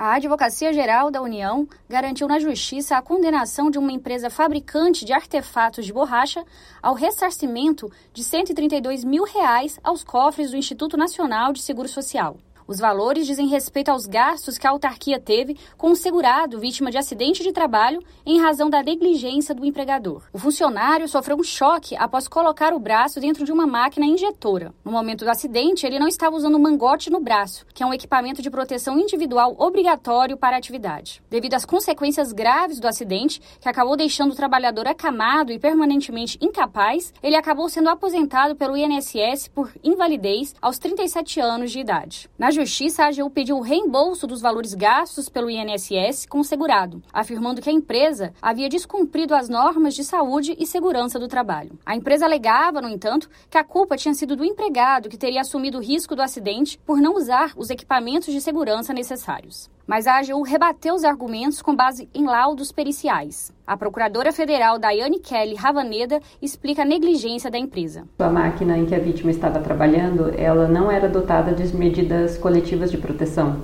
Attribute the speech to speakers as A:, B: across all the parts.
A: A Advocacia Geral da União garantiu na Justiça a condenação de uma empresa fabricante de artefatos de borracha ao ressarcimento de R$ 132 mil aos cofres do Instituto Nacional de Seguro Social. Os valores dizem respeito aos gastos que a autarquia teve com o segurado vítima de acidente de trabalho em razão da negligência do empregador. O funcionário sofreu um choque após colocar o braço dentro de uma máquina injetora. No momento do acidente, ele não estava usando um mangote no braço, que é um equipamento de proteção individual obrigatório para a atividade. Devido às consequências graves do acidente, que acabou deixando o trabalhador acamado e permanentemente incapaz, ele acabou sendo aposentado pelo INSS por invalidez aos 37 anos de idade. Na Justiça, a AGU pediu o reembolso dos valores gastos pelo INSS com o segurado, afirmando que a empresa havia descumprido as normas de saúde e segurança do trabalho. A empresa alegava, no entanto, que a culpa tinha sido do empregado, que teria assumido o risco do acidente por não usar os equipamentos de segurança necessários. Mas a AGU rebateu os argumentos com base em laudos periciais. A procuradora federal Daiane Kelly Ravaneda explica a negligência da empresa.
B: A máquina em que a vítima estava trabalhando, ela não era dotada de medidas coletivas de proteção,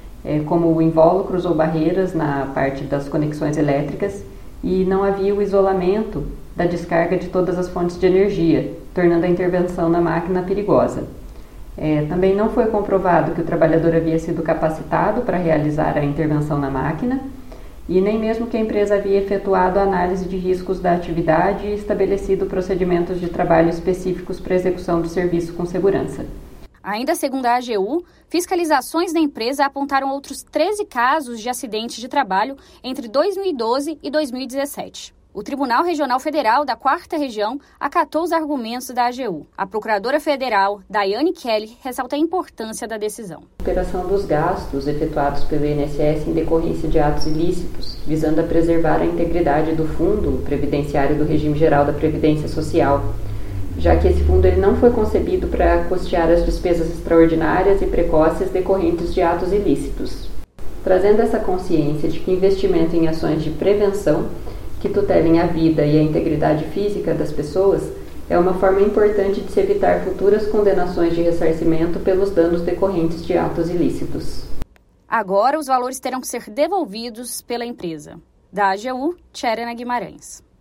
B: como invólucros ou barreiras na parte das conexões elétricas, e não havia o isolamento da descarga de todas as fontes de energia, tornando a intervenção na máquina perigosa. Também não foi comprovado que o trabalhador havia sido capacitado para realizar a intervenção na máquina e nem mesmo que a empresa havia efetuado a análise de riscos da atividade e estabelecido procedimentos de trabalho específicos para execução do serviço com segurança.
A: Ainda segundo a AGU, fiscalizações da empresa apontaram outros 13 casos de acidentes de trabalho entre 2012 e 2017. O Tribunal Regional Federal da 4ª Região acatou os argumentos da AGU. A procuradora federal, Daiane Kelly, ressalta a importância da decisão.
B: A recuperação dos gastos efetuados pelo INSS em decorrência de atos ilícitos, visando a preservar a integridade do fundo previdenciário do regime geral da Previdência Social, já que esse fundo ele não foi concebido para custear as despesas extraordinárias e precoces decorrentes de atos ilícitos. Trazendo essa consciência de que investimento em ações de prevenção que tutelem a vida e a integridade física das pessoas é uma forma importante de se evitar futuras condenações de ressarcimento pelos danos decorrentes de atos ilícitos.
A: Agora, os valores terão que ser devolvidos pela empresa. Da AGU, Tcherena Guimarães.